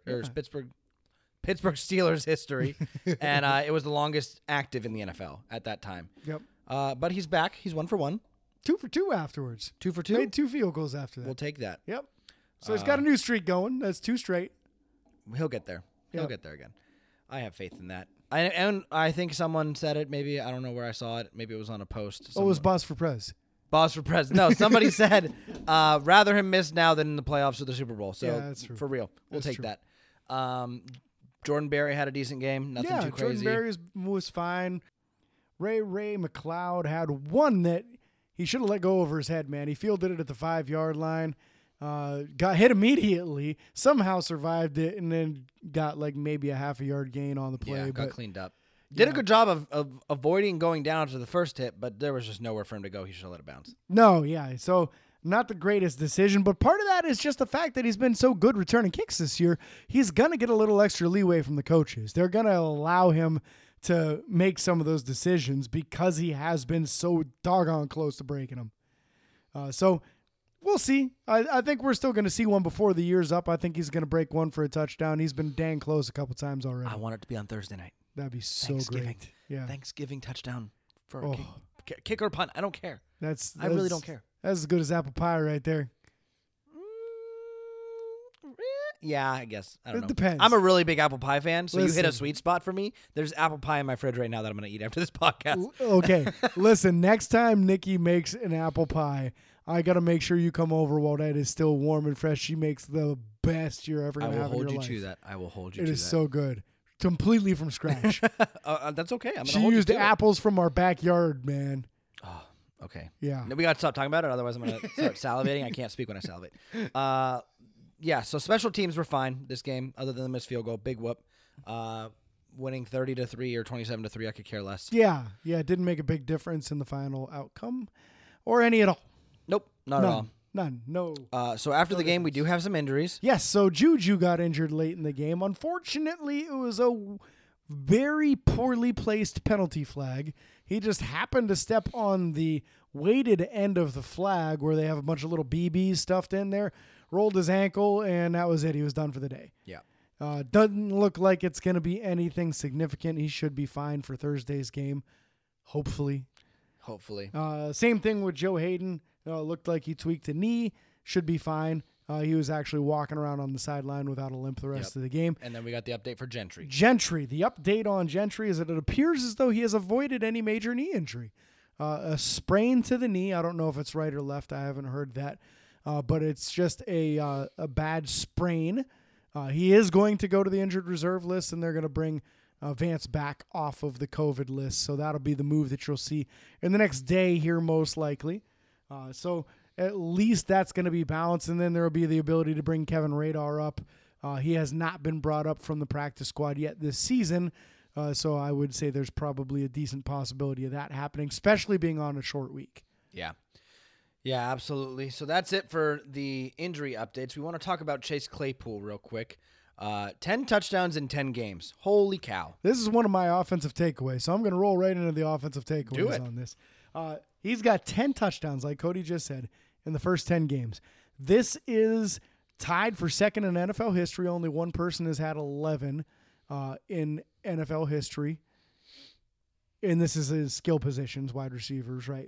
Pittsburgh Steelers history, and it was the longest active in the NFL at that time. Yep. But he's back. He's 1 for 1. 2 for 2 afterwards. 2 for 2? Made 2 field goals after that. We'll take that. Yep. So he's got a new streak going. That's 2 straight. He'll get there. He'll get there again. I have faith in that. And I think someone said it. Maybe, I don't know where I saw it. Maybe it was on a post. Oh, it was Boss for Prez. Boss for president. No, somebody said rather him miss now than in the playoffs or the Super Bowl. So that's true. For real, we'll take that. Jordan Berry had a decent game. Nothing too crazy. Jordan Berry was fine. Ray McLeod had one that he should have let go over his head, man. He fielded it at the 5-yard line. Got hit immediately. Somehow survived it and then got like maybe a half a yard gain on the play. Yeah, got but cleaned up. Did a good job of avoiding going down after the first hit, but there was just nowhere for him to go. He should have let it bounce. No, yeah. So not the greatest decision, but part of that is just the fact that he's been so good returning kicks this year. He's going to get a little extra leeway from the coaches. They're going to allow him to make some of those decisions because he has been so doggone close to breaking them. So we'll see. I think we're still going to see one before the year's up. I think he's going to break one for a touchdown. He's been dang close a couple times already. I want it to be on Thursday night. That'd be so great. Yeah. Thanksgiving touchdown for a kick or punt. I don't care. I really don't care. That's as good as apple pie right there. Yeah, I guess. I don't know. It depends. I'm a really big apple pie fan, so Listen. you hit a sweet spot for me. There's apple pie in my fridge right now that I'm going to eat after this podcast. Okay. Listen, next time Nikki makes an apple pie, I got to make sure you come over while that is still warm and fresh. She makes the best you're ever going to have in your life. I will hold you to that. I will hold you to that. It is so good. Completely from scratch. That's okay. She used apples from our backyard, man. Oh, okay. Yeah. We got to stop talking about it, otherwise I'm going to start salivating. I can't speak when I salivate. Yeah, so special teams were fine this game, other than the missed field goal. Big whoop. Winning 30-3 or 27-3, I could care less. Yeah. It didn't make a big difference in the final outcome or any at all. Nope, not at all. None. No. So after the game, we do have some injuries. Yes, so Juju got injured late in the game. Unfortunately, it was a very poorly placed penalty flag. He just happened to step on the weighted end of the flag where they have a bunch of little BBs stuffed in there, rolled his ankle, and that was it. He was done for the day. Yeah. Doesn't look like it's going to be anything significant. He should be fine for Thursday's game, hopefully. Same thing with Joe Hayden. Looked like he tweaked a knee. Should be fine. He was actually walking around on the sideline without a limp the rest of the game. And then we got the update for Gentry. The update on Gentry is that it appears as though he has avoided any major knee injury. A sprain to the knee. I don't know if it's right or left. I haven't heard that. But it's just a bad sprain. He is going to go to the injured reserve list, and they're going to bring Vance back off of the COVID list. So that'll be the move that you'll see in the next day here, most likely. So at least that's going to be balanced, and then there will be the ability to bring Kevin Radar up He has not been brought up from the practice squad yet this season, so I would say there's probably a decent possibility of that happening, especially being on a short week. Yeah. Yeah, absolutely. So that's it for the injury updates. We want to talk about Chase Claypool real quick. 10 touchdowns in 10 games. Holy cow. This is one of my offensive takeaways, so I'm going to roll right into the offensive takeaways on this. He's got 10 touchdowns, like Cody just said, in the first 10 games. This is tied for second in NFL history. Only one person has had 11 in NFL history. And this is his skill positions, wide receivers, right?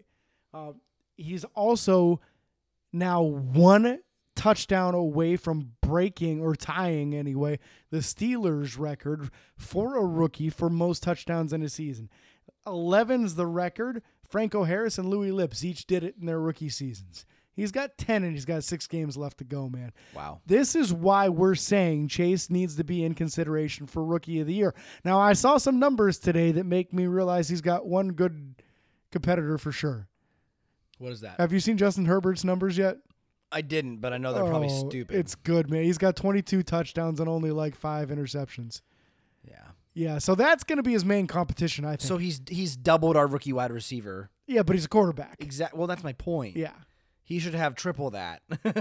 He's also now one touchdown away from breaking or tying, anyway, the Steelers' record for a rookie for most touchdowns in a season. 11's the record. Franco Harris and Louis Lips each did it in their rookie seasons. He's got 10 and he's got 6 games left to go, man. Wow. This is why we're saying Chase needs to be in consideration for Rookie of the Year. Now, I saw some numbers today that make me realize he's got one good competitor for sure. What is that? Have you seen Justin Herbert's numbers yet? I didn't, but I know they're probably stupid. It's good, man. He's got 22 touchdowns and only like 5 interceptions. Yeah. Yeah, so that's going to be his main competition, I think. So he's doubled our rookie wide receiver. Yeah, but he's a quarterback. Exactly. Well, that's my point. Yeah. He should have triple that.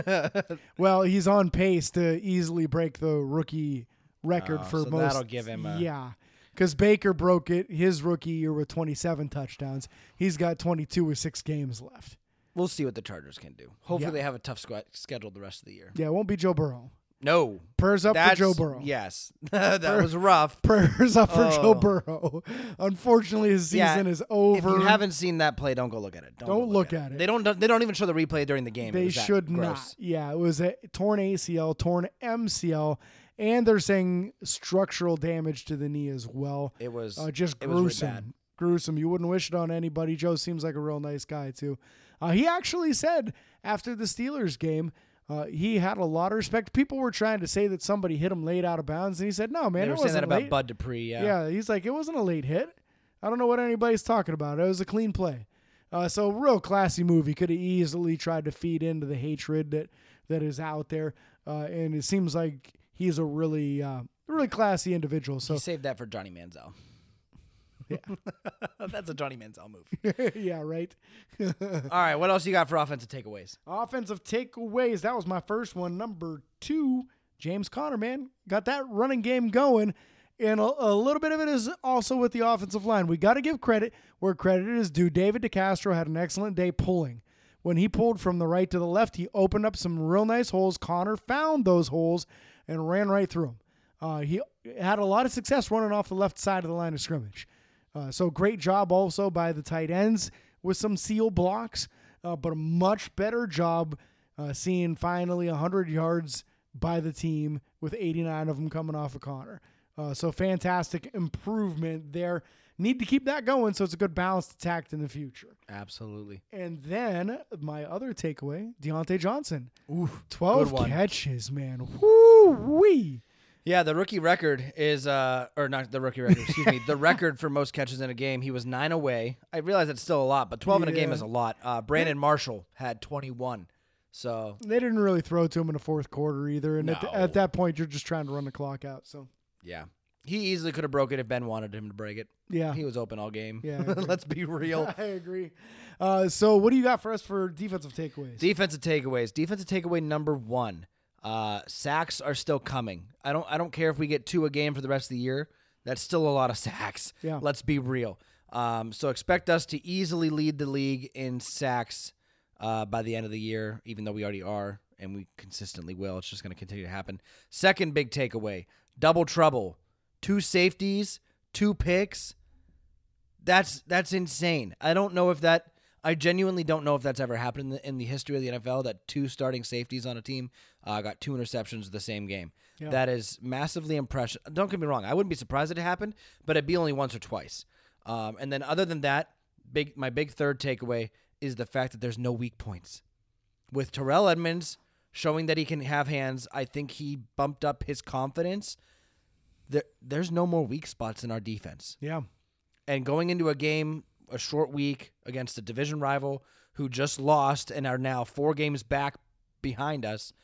Well, he's on pace to easily break the rookie record for so most. that'll give him a... Yeah. Because Baker broke it his rookie year with 27 touchdowns. He's got 22 with 6 games left. We'll see what the Chargers can do. Hopefully Yeah. they have a tough schedule the rest of the year. Yeah, it won't be Joe Burrow. No. Prayers up for Joe Burrow. Yes. That was rough. Prayers up for Joe Burrow. Unfortunately, his season is over. If you haven't seen that play, don't go look at it. Don't look at it. They don't even show the replay during the game. They should not. Yeah, it was a torn ACL, torn MCL, and they're saying structural damage to the knee as well. It was just it gruesome. was really bad. Gruesome. You wouldn't wish it on anybody. Joe seems like a real nice guy too. He actually said after the Steelers game, he had a lot of respect. People were trying to say that somebody hit him late out of bounds, and he said, "No, man, They it were saying wasn't that late." about Bud Dupree. Yeah. Yeah, he's like, "It wasn't a late hit. I don't know what anybody's talking about. It was a clean play." So real classy move. He could have easily tried to feed into the hatred that is out there, and it seems like he's a really classy individual. So He saved that for Johnny Manziel. Yeah. That's a Johnny Manziel move. Yeah, right. All right, what else you got for offensive takeaways? Offensive takeaways. That was my first one. Number 2, James Conner, man. Got that running game going. And a little bit of it is also with the offensive line. We got to give credit where credit is due. David DeCastro had an excellent day pulling. When he pulled from the right to the left, he opened up some real nice holes. Conner found those holes and ran right through them. He had a lot of success running off the left side of the line of scrimmage. So great job also by the tight ends with some seal blocks, but a much better job seeing finally 100 yards by the team with 89 of them coming off of Conner. So fantastic improvement there. Need to keep that going so it's a good balanced attack in the future. Absolutely. And then my other takeaway, Deontay Johnson. Ooh, 12 catches, man. Woo-wee. Yeah, the rookie record is, or not the rookie record, excuse me, the record for most catches in a game. He was 9 away. I realize that's still a lot, but 12 in a game is a lot. Brandon Marshall had 21. So they didn't really throw to him in the fourth quarter either. And No. at that point, you're just trying to run the clock out. So yeah, he easily could have broke it if Ben wanted him to break it. yeah, He was open all game. Yeah, I agree. Let's be real. I agree. So what do you got for us for defensive takeaways? Defensive takeaways. Defensive takeaway number 1. Sacks are still coming. I don't care if we get 2 a game for the rest of the year. That's still a lot of sacks. Yeah. Let's be real. So expect us to easily lead the league in sacks by the end of the year, even though we already are, and we consistently will. It's just going to continue to happen. Second big takeaway, double trouble. 2 safeties, 2 picks. That's insane. I genuinely don't know if that's ever happened in the history of the NFL, that 2 starting safeties on a team got 2 interceptions the same game. Yeah. That is massively impressive. Don't get me wrong. I wouldn't be surprised if it happened, but it'd be only once or twice. And then other than that, my big third takeaway is the fact that there's no weak points. With Terrell Edmonds showing that he can have hands, I think he bumped up his confidence. There's no more weak spots in our defense. Yeah. And going into a game, a short week against a division rival who just lost and are now 4 games back behind us,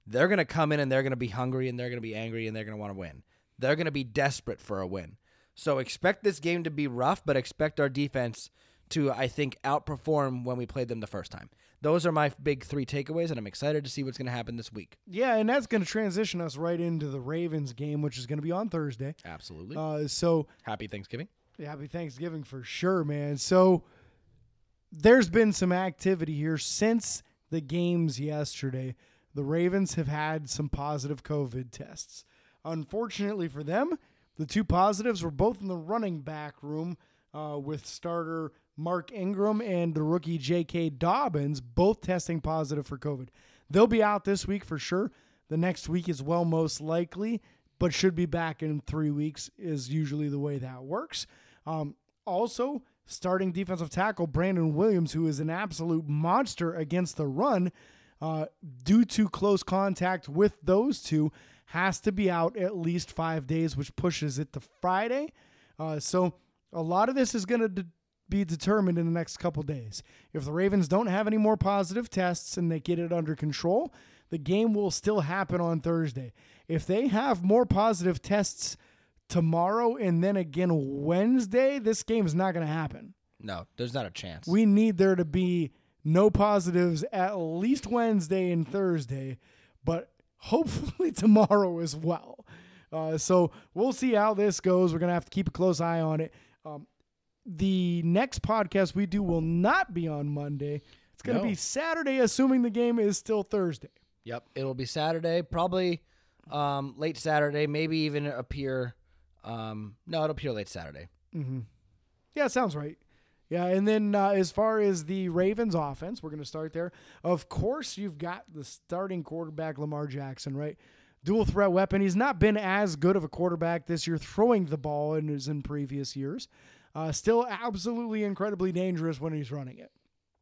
they're going to come in and they're going to be hungry and they're going to be angry and they're going to want to win. They're going to be desperate for a win. So expect this game to be rough, but expect our defense to, I think, outperform when we played them the first time. Those are my big 3 takeaways, and I'm excited to see what's going to happen this week. Yeah, and that's going to transition us right into the Ravens game, which is going to be on Thursday. Absolutely. So happy Thanksgiving. Happy Thanksgiving for sure, man. So there's been some activity here since the games yesterday. The Ravens have had some positive COVID tests. Unfortunately for them, the 2 positives were both in the running back room with starter Mark Ingram and the rookie J.K. Dobbins, both testing positive for COVID. They'll be out this week for sure. The next week as well, most likely, but should be back in 3 weeks is usually the way that works. Also, starting defensive tackle Brandon Williams, who is an absolute monster against the run, due to close contact with those 2, has to be out at least 5 days, which pushes it to Friday. So a lot of this is going to be determined in the next couple days. If the Ravens don't have any more positive tests and they get it under control, the game will still happen on Thursday. If they have more positive tests tomorrow and then again Wednesday, this game is not going to happen. No, there's not a chance. We need there to be no positives at least Wednesday and Thursday, but hopefully tomorrow as well. So we'll see how this goes. We're going to have to keep a close eye on it. The next podcast we do will not be on Monday. It's going to be Saturday, assuming the game is still Thursday. Yep, it'll be Saturday, probably late Saturday, maybe even appear. No, it'll appear late Saturday. Mm-hmm. Yeah, sounds right. Yeah, and then as far as the Ravens offense, we're going to start there. Of course, you've got the starting quarterback, Lamar Jackson, right? Dual threat weapon. He's not been as good of a quarterback this year throwing the ball as in previous years. Still absolutely incredibly dangerous when he's running it.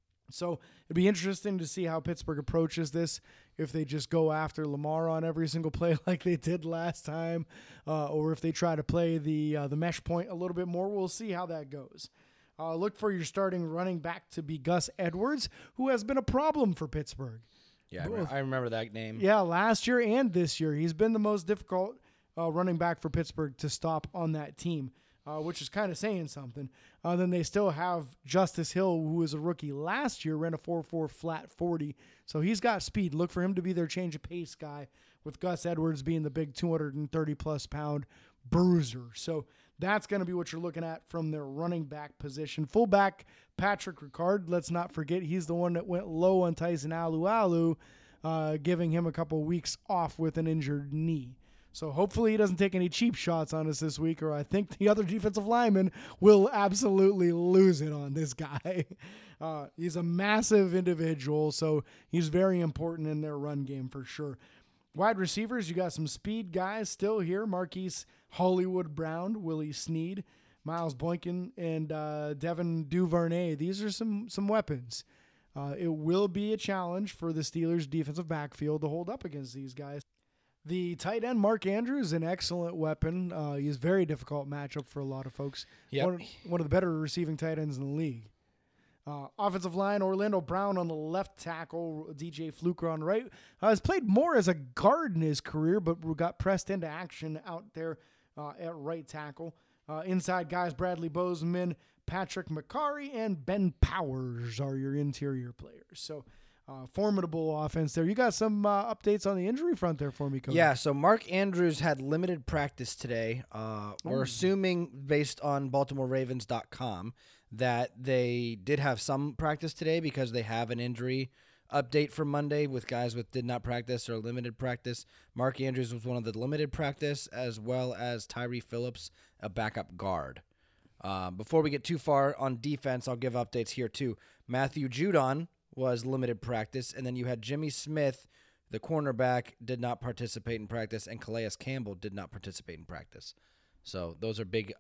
So it'd be interesting to see how Pittsburgh approaches this, if they just go after Lamar on every single play like they did last time, or if they try to play the mesh point a little bit more. We'll see how that goes. Look for your starting running back to be Gus Edwards, who has been a problem for Pittsburgh. Yeah, I remember that name. Yeah, last year and this year. He's been the most difficult running back for Pittsburgh to stop on that team, which is kind of saying something. Then they still have Justice Hill, who was a rookie last year, ran a 4.4 flat 40. So he's got speed. Look for him to be their change of pace guy, with Gus Edwards being the big 230-plus pound bruiser. So that's going to be what you're looking at from their running back position. Fullback, Patrick Ricard. Let's not forget he's the one that went low on Tyson Alualu, giving him a couple weeks off with an injured knee. So hopefully he doesn't take any cheap shots on us this week, or I think the other defensive lineman will absolutely lose it on this guy. He's a massive individual, so he's very important in their run game for sure. Wide receivers, you got some speed guys still here. Marquise Hollywood Brown, Willie Snead, Miles Boykin, and Devin Duvernay. These are some weapons. It will be a challenge for the Steelers' defensive backfield to hold up against these guys. The tight end, Mark Andrews, an excellent weapon. He's a very difficult matchup for a lot of folks. Yep. One of the better receiving tight ends in the league. Offensive line, Orlando Brown on the left tackle, DJ Fluker on the right. Has played more as a guard in his career, but got pressed into action out there at right tackle. Inside guys, Bradley Bozeman, Patrick McCarry, and Ben Powers are your interior players. So formidable offense there. You got some updates on the injury front there for me, Coach. Yeah, so Mark Andrews had limited practice today. We're assuming, based on BaltimoreRavens.com, that they did have some practice today because they have an injury update for Monday with guys with did not practice or limited practice. Mark Andrews was one of the limited practice, as well as Tyree Phillips, a backup guard. Before we get too far on defense, I'll give updates here too. Matthew Judon was limited practice, and then you had Jimmy Smith, the cornerback, did not participate in practice, and Calais Campbell did not participate in practice. So those are big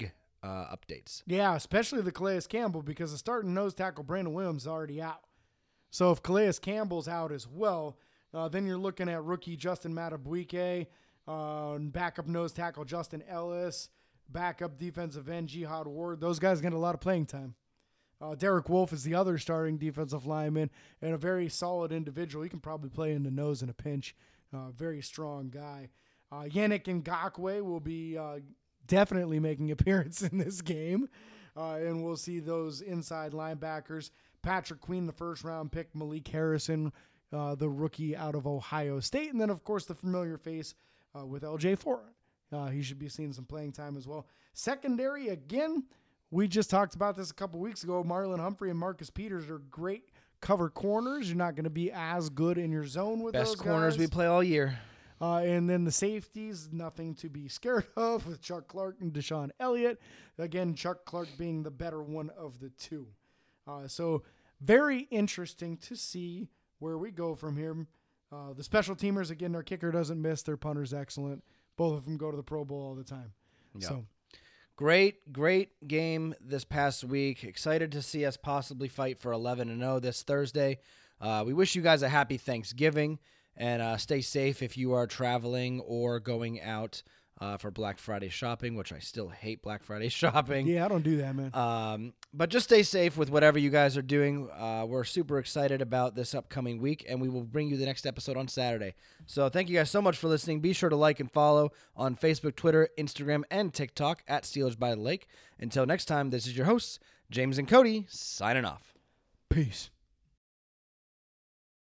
updates. Yeah, especially the Calais Campbell, because the starting nose tackle Brandon Williams is already out. So if Calais Campbell's out as well, then you're looking at rookie Justin Matabuike, backup nose tackle Justin Ellis, backup defensive end Jihad Ward. Those guys get a lot of playing time. Derek Wolfe is the other starting defensive lineman and a very solid individual. He can probably play in the nose in a pinch. Very strong guy. Yannick Ngakoue will be definitely making appearance in this game. And we'll see those inside linebackers. Patrick Queen, the first-round pick. Malik Harrison, the rookie out of Ohio State. And then, of course, the familiar face with LJ Fort. He should be seeing some playing time as well. Secondary, again, we just talked about this a couple weeks ago. Marlon Humphrey and Marcus Peters are great cover corners. You're not going to be as good in your zone with those guys. Best corners we play all year. And then the safeties, nothing to be scared of with Chuck Clark and Deshaun Elliott. Again, Chuck Clark being the better one of the two. So very interesting to see where we go from here. The special teamers, again, their kicker doesn't miss. Their punter's excellent. Both of them go to the Pro Bowl all the time. Yep. So Great game this past week. Excited to see us possibly fight for 11-0 this Thursday. We wish you guys a happy Thanksgiving. And stay safe if you are traveling or going out for Black Friday shopping, which I still hate Black Friday shopping. Yeah, I don't do that, man. But just stay safe with whatever you guys are doing. We're super excited about this upcoming week, and we will bring you the next episode on Saturday. So thank you guys so much for listening. Be sure to like and follow on Facebook, Twitter, Instagram, and TikTok at Steelers by the Lake. Until next time, this is your hosts, James and Cody, signing off. Peace.